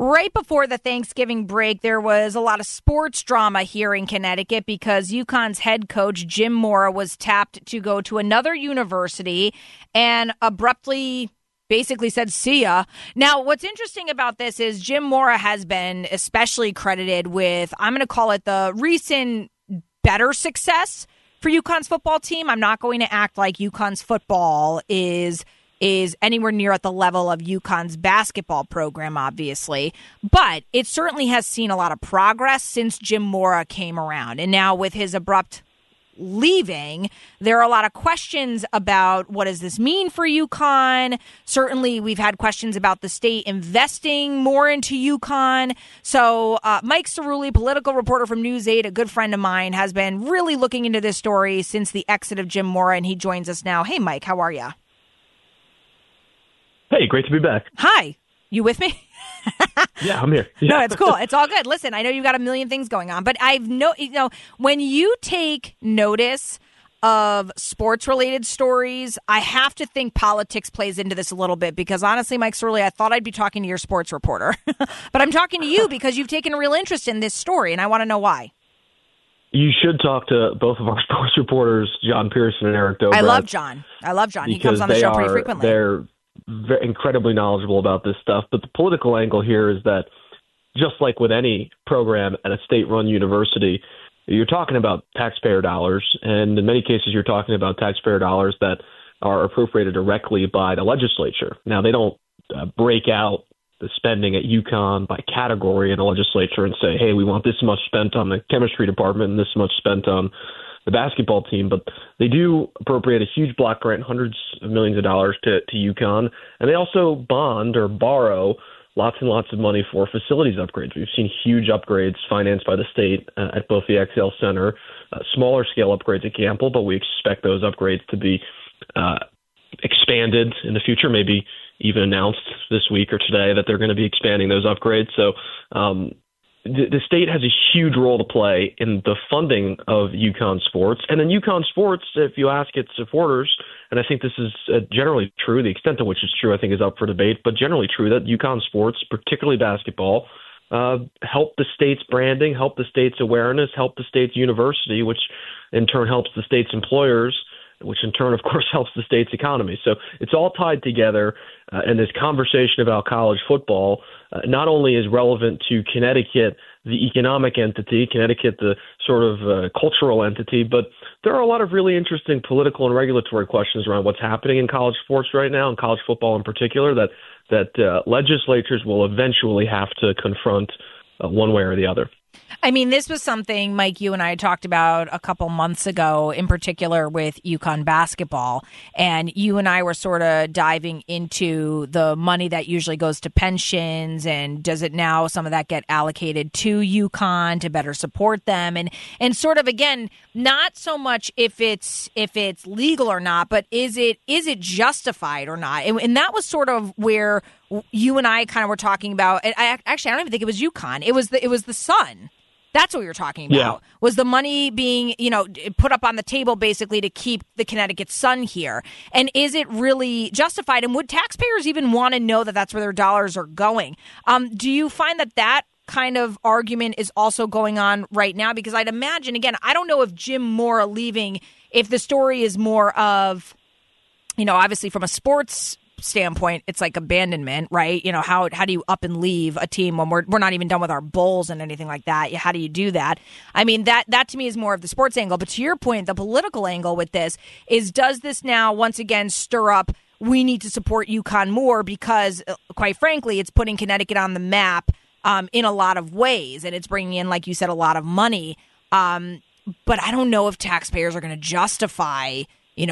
Right before the Thanksgiving break, there was a lot of sports drama here in Connecticut because UConn's head coach, Jim Mora, was tapped to go to another university and abruptly basically said, see ya. Now, what's interesting about this is Jim Mora has been especially credited with, I'm going to call it the recent better success for UConn's football team. I'm not going to act like UConn's football is anywhere near at the level of UConn's basketball program, obviously. But it certainly has seen a lot of progress since Jim Mora came around. And now with his abrupt leaving, there are a lot of questions about what does this mean for UConn. Certainly, we've had questions about the state investing more into UConn. So Mike Cerulli, political reporter from News 8, a good friend of mine, has been really looking into this story since the exit of Jim Mora, and he joins us now. Hey, Mike, how are you? Hey, great to be back. Hi. You with me? Yeah, I'm here. Yeah. No, it's cool. It's all good. Listen, I know you've got a million things going on, but when you take notice of sports-related stories, I have to think politics plays into this a little bit because honestly, Mike Cerulli, I thought I'd be talking to your sports reporter, but I'm talking to you because you've taken a real interest in this story, and I want to know why. You should talk to both of our sports reporters, John Pearson and Eric Dobrat. I love John. He comes on the show pretty frequently. They're incredibly knowledgeable about this stuff. But the political angle here is that just like with any program at a state-run university, you're talking about taxpayer dollars. And in many cases, you're talking about taxpayer dollars that are appropriated directly by the legislature. Now, they don't break out the spending at UConn by category in the legislature and say, hey, we want this much spent on the chemistry department and this much spent on the basketball team, but they do appropriate a huge block grant, hundreds of millions of dollars to UConn, and they also bond or borrow lots and lots of money for facilities upgrades. We've seen huge upgrades financed by the state at both the XL Center, smaller scale upgrades at Gamble, but we expect those upgrades to be expanded in the future, maybe even announced this week or today that they're going to be expanding those upgrades. So the state has a huge role to play in the funding of UConn sports. And then UConn sports, if you ask its supporters, and I think this is generally true, the extent to which it's true I think is up for debate, but generally true that UConn sports, particularly basketball, help the state's branding, help the state's awareness, help the state's university, which in turn helps the state's employers, which in turn, of course, helps the state's economy. So it's all tied together. And this conversation about college football not only is relevant to Connecticut, the economic entity, Connecticut, the sort of cultural entity, but there are a lot of really interesting political and regulatory questions around what's happening in college sports right now, and college football in particular, that legislatures will eventually have to confront one way or the other. I mean, this was something, Mike, you and I talked about a couple months ago, in particular with UConn basketball. And you and I were sort of diving into the money that usually goes to pensions, and does it now, some of that get allocated to UConn to better support them? And sort of, again, not so much if it's legal or not, but is it justified or not? And that was sort of where you and I kind of were talking about. I don't even think it was UConn. It was the Sun. That's what we were talking about. Yeah. Was the money being, put up on the table basically to keep the Connecticut Sun here? And is it really justified? And would taxpayers even want to know that that's where their dollars are going? Do you find that kind of argument is also going on right now? Because I'd imagine, again, I don't know if Jim Mora leaving, if the story is more of, obviously from a sports standpoint, it's like abandonment, right? How do you up and leave a team when we're not even done with our bowls and anything like that? How do you do that? I mean, that to me is more of the sports angle. But to your point, the political angle with this is, does this now once again stir up, we need to support UConn more because, quite frankly, it's putting Connecticut on the map in a lot of ways, and it's bringing in, like you said, a lot of money. But I don't know if taxpayers are going to justify,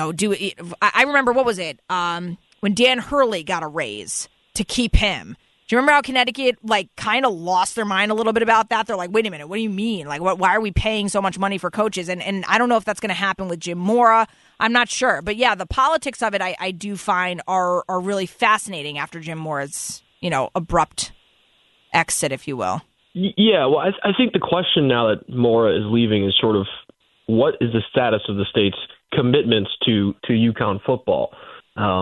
I remember, what was it? When Dan Hurley got a raise to keep him. Do you remember how Connecticut kind of lost their mind a little bit about that? They're like, wait a minute, what do you mean? Why are we paying so much money for coaches? And I don't know if that's going to happen with Jim Mora. I'm not sure. But yeah, the politics of it I do find are really fascinating after Jim Mora's, abrupt exit, if you will. Yeah, well, I think the question now that Mora is leaving is sort of, what is the status of the state's commitments to UConn football?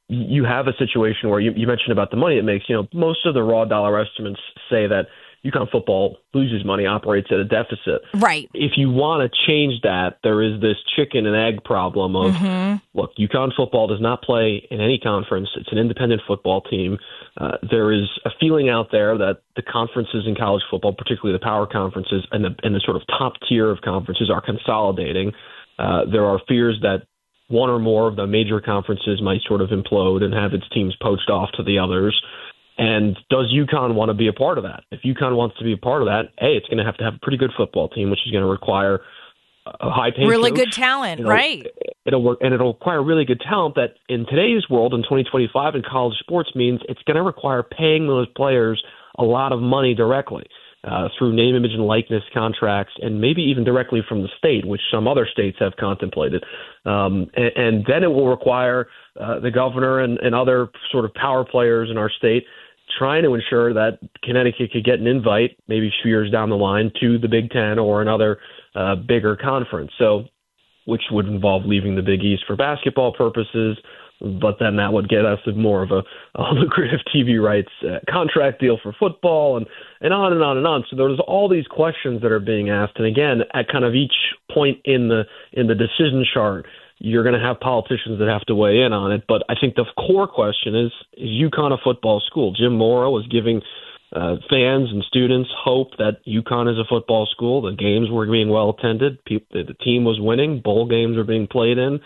you have a situation where you mentioned about the money it makes. Most of the raw dollar estimates say that UConn football loses money, operates at a deficit. Right. If you want to change that, there is this chicken and egg problem of, look, UConn football does not play in any conference. It's an independent football team. There is a feeling out there that the conferences in college football, particularly the power conferences and the sort of top tier of conferences, are consolidating. There are fears that one or more of the major conferences might sort of implode and have its teams poached off to the others. And does UConn want to be a part of that? If UConn wants to be a part of that, it's going to have a pretty good football team, which is going to require a high-paid really coach. Good talent, right? It'll require really good talent that in today's world, in 2025, in college sports means it's going to require paying those players a lot of money directly through name, image, and likeness contracts, and maybe even directly from the state, which some other states have contemplated. And then it will require the governor and other sort of power players in our state trying to ensure that Connecticut could get an invite, maybe a few years down the line, to the Big Ten or another bigger conference. So, which would involve leaving the Big East for basketball purposes, but then that would get us more of a lucrative TV rights contract deal for football, and on and on and on. So there's all these questions that are being asked, and again, at kind of each point in the decision chart, you're going to have politicians that have to weigh in on it. But I think the core question is UConn a football school? Jim Mora was giving fans and students hope that UConn is a football school. The games were being well attended. The team was winning. Bowl games were being played in.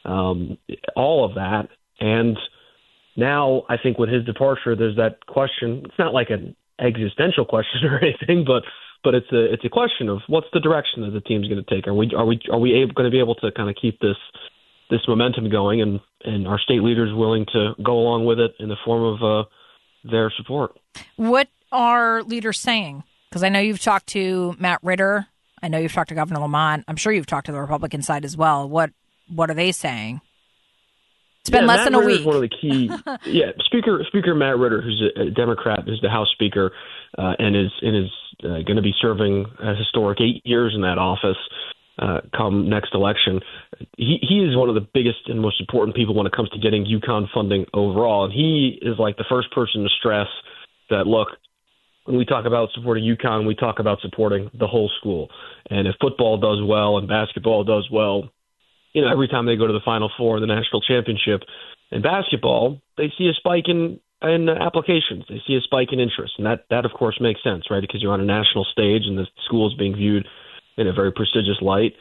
All of that. And now I think with his departure, there's that question. It's not like an existential question or anything, but it's a question of what's the direction that the team's going to take. Are we going to be able to kind of keep this momentum going, and our state leaders willing to go along with it in the form of their support? What are leaders saying? Because I know you've talked to Matt Ritter. I know you've talked to Governor Lamont. I'm sure you've talked to the Republican side as well. What are they saying? It's been less than a week. One of the key, Speaker Matt Ritter, who's a Democrat, who's the House Speaker, and is going to be serving a historic 8 years in that office come next election. He is one of the biggest and most important people when it comes to getting UConn funding overall, and he is like the first person to stress that, look, when we talk about supporting UConn, we talk about supporting the whole school. And if football does well and basketball does well, every time they go to the Final Four, the national championship in basketball, they see a spike in applications. They see a spike in interest. And that, of course, makes sense, right? Because you're on a national stage and the school is being viewed in a very prestigious light.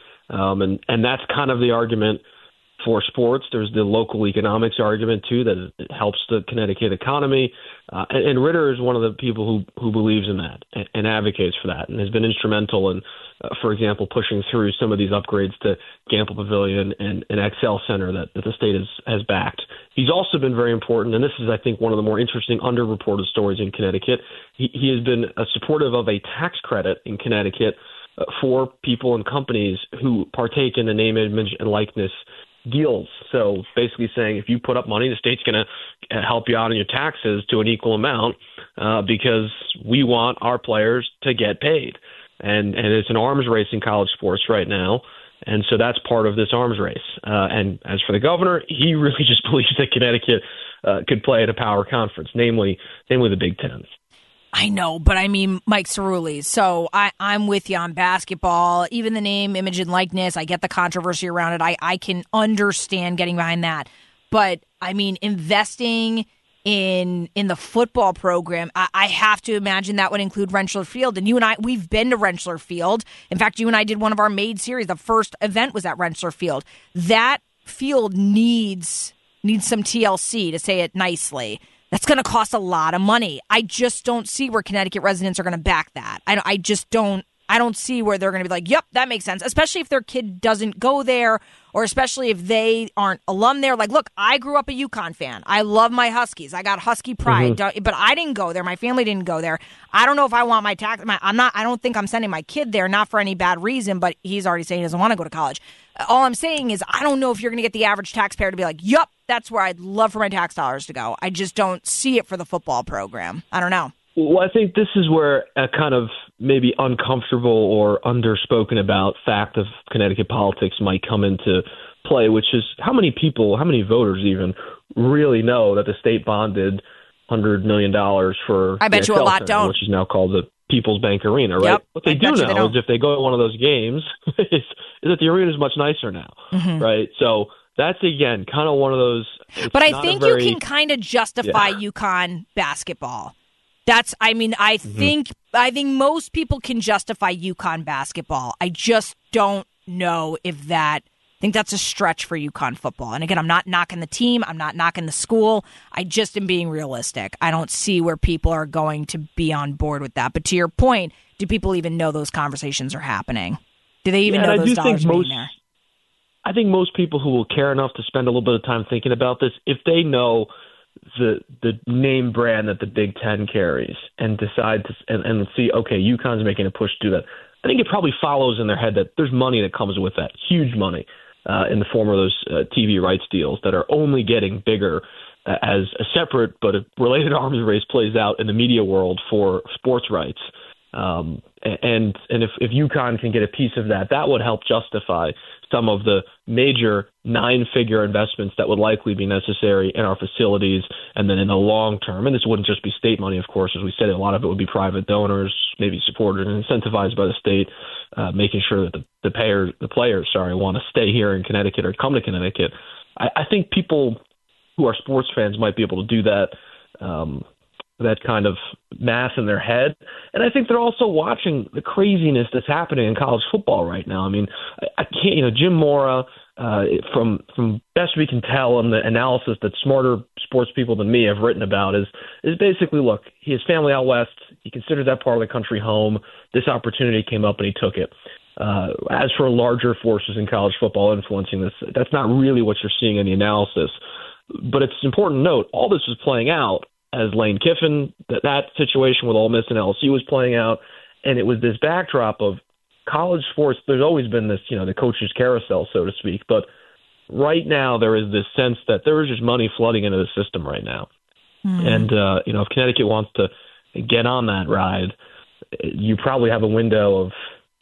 And that's kind of the argument for sports. There's the local economics argument, too, that it helps the Connecticut economy. And Ritter is one of the people who believes in that and advocates for that and has been instrumental in, for example, pushing through some of these upgrades to Gamble Pavilion and Excel Center that the state has backed. He's also been very important, and this is, I think, one of the more interesting underreported stories in Connecticut. He has been supportive of a tax credit in Connecticut for people and companies who partake in the name, image, and likeness deals. So basically saying if you put up money, the state's going to help you out on your taxes to an equal amount because we want our players to get paid. And it's an arms race in college sports right now. And so that's part of this arms race. And as for the governor, he really just believes that Connecticut could play at a power conference, namely the Big Ten. I know, but I mean, Mike Cerulli. So I'm with you on basketball. Even the name, image, and likeness, I get the controversy around it. I can understand getting behind that. But, I mean, investing in the football program, I have to imagine that would include Rentschler Field. And you and I, we've been to Rentschler Field. In fact, you and I did one of our Made series. The first event was at Rentschler Field. That field needs some TLC, to say it nicely. That's going to cost a lot of money. I just don't see where Connecticut residents are going to back that. I just don't. I don't see where they're going to be like, yep, that makes sense, especially if their kid doesn't go there, or especially if they aren't alum there. Like, look, I grew up a UConn fan. I love my Huskies. I got Husky pride, but I didn't go there. My family didn't go there. I don't know if I want I don't think I'm sending my kid there, not for any bad reason, but he's already saying he doesn't want to go to college. All I'm saying is I don't know if you're going to get the average taxpayer to be like, yep, that's where I'd love for my tax dollars to go. I just don't see it for the football program. I don't know. Well, I think this is where a kind of maybe uncomfortable or underspoken about fact of Connecticut politics might come into play, which is how many voters even really know that the state bonded $100 million for I bet you a lot Center, don't. which is now called the People's Bank Arena, right? Yep. What they do know is if they go to one of those games, is that the arena is much nicer now, right? So that's, again, kind of one of those. But I think you can kind of justify UConn basketball. I think most people can justify UConn basketball. I just don't know if I think that's a stretch for UConn football. And again, I'm not knocking the team. I'm not knocking the school. I just am being realistic. I don't see where people are going to be on board with that. But to your point, do people even know those conversations are happening? Do they even know those dollars are being there? I think most people who will care enough to spend a little bit of time thinking about this, if they know the name brand that the Big Ten carries and decide to and see, okay, UConn's making a push to do that, I think it probably follows in their head that there's money that comes with that, huge money in the form of those TV rights deals that are only getting bigger as a separate but a related arms race plays out in the media world for sports rights. And if UConn can get a piece of that, that would help justify some of the major 9-figure investments that would likely be necessary in our facilities. And then in the long term, and this wouldn't just be state money, of course, as we said, a lot of it would be private donors, maybe supported and incentivized by the state, making sure that the players want to stay here in Connecticut or come to Connecticut. I think people who are sports fans might be able to do that, that kind of math in their head. And I think they're also watching the craziness that's happening in college football right now. I mean, I can't, Jim Mora, from best we can tell in the analysis that smarter sports people than me have written about is basically, look, he has family out west. He considers that part of the country home. This opportunity came up and he took it. As for larger forces in college football influencing this, that's not really what you're seeing in the analysis. But it's important to note, all this is playing out as Lane Kiffin, that situation with Ole Miss and LSU was playing out, and it was this backdrop of college sports. There's always been this, the coach's carousel, so to speak, but right now there is this sense that there is just money flooding into the system right now. And, if Connecticut wants to get on that ride, you probably have a window of,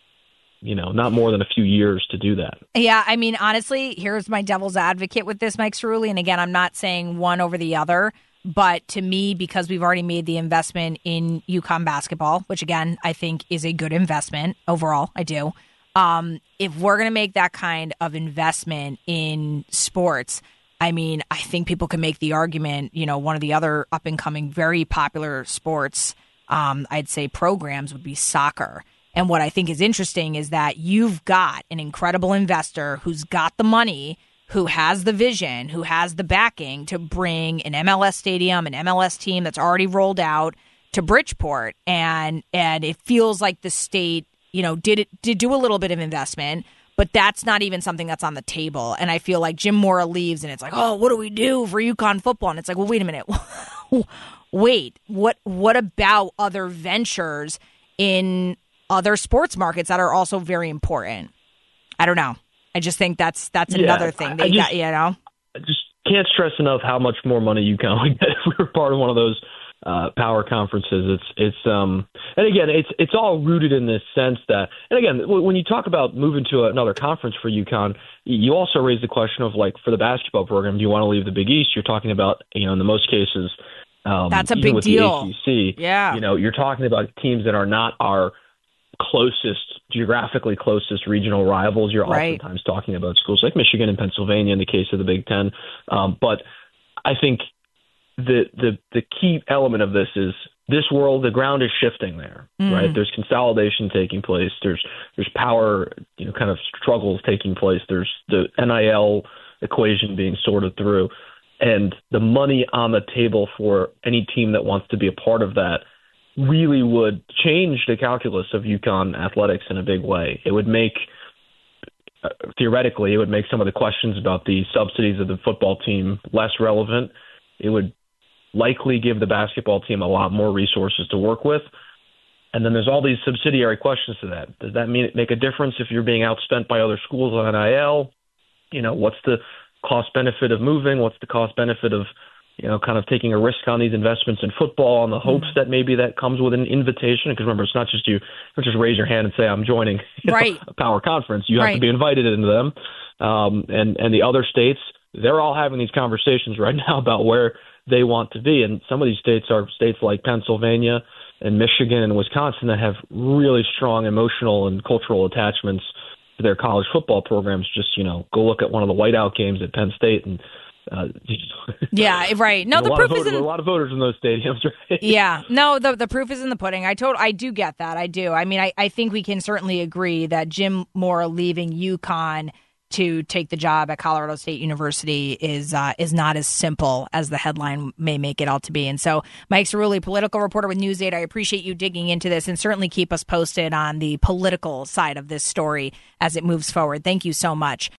not more than a few years to do that. Yeah, I mean, honestly, here's my devil's advocate with this, Mike Cerulli, and again, I'm not saying one over the other. But to me, because we've already made the investment in UConn basketball, which, again, I think is a good investment overall, I do. If we're going to make that kind of investment in sports, I mean, I think people can make the argument, one of the other up-and-coming, very popular sports, I'd say programs would be soccer. And what I think is interesting is that you've got an incredible investor who's got the money, who has the vision, who has the backing to bring an MLS stadium, an MLS team that's already rolled out to Bridgeport. And it feels like the state, did do a little bit of investment, but that's not even something that's on the table. And I feel like Jim Mora leaves and it's like, oh, what do we do for UConn football? And it's like, well, wait a minute. Wait, what about other ventures in other sports markets that are also very important? I don't know. I just think that's another thing. I just can't stress enough how much more money UConn would get if we were part of one of those power conferences. And again, it's all rooted in this sense that, and again, when you talk about moving to another conference for UConn, you also raise the question of, like, for the basketball program, do you want to leave the Big East? You're talking about, in the most cases, that's a even big with deal. The ACC, yeah. You're talking about teams that are not our geographically closest regional rivals. You're oftentimes talking about schools like Michigan and Pennsylvania in the case of the Big Ten. But I think the key element of this is this world, the ground is shifting there, right? There's consolidation taking place. There's power, kind of struggles taking place. There's the NIL equation being sorted through, and the money on the table for any team that wants to be a part of that really would change the calculus of UConn athletics in a big way. It would make, theoretically, some of the questions about the subsidies of the football team less relevant. It would likely give the basketball team a lot more resources to work with. And then there's all these subsidiary questions to that. Does that make a difference if you're being outspent by other schools on NIL? What's the cost benefit of moving? What's the cost benefit of kind of taking a risk on these investments in football on the hopes that maybe that comes with an invitation? Because remember, it's not just you don't just raise your hand and say, I'm joining a power conference. You have to be invited into them. and the other states, they're all having these conversations right now about where they want to be. And some of these states are states like Pennsylvania and Michigan and Wisconsin that have really strong emotional and cultural attachments to their college football programs. Just, go look at one of the whiteout games at Penn State and yeah, right. No, the proof is in a lot of voters in those stadiums, right? Yeah, no, the proof is in the pudding. I do get that. I do. I mean, I think we can certainly agree that Jim Mora leaving UConn to take the job at Colorado State University is not as simple as the headline may make it out to be. And so, Mike Cerulli, political reporter with News 8, I appreciate you digging into this, and certainly keep us posted on the political side of this story as it moves forward. Thank you so much.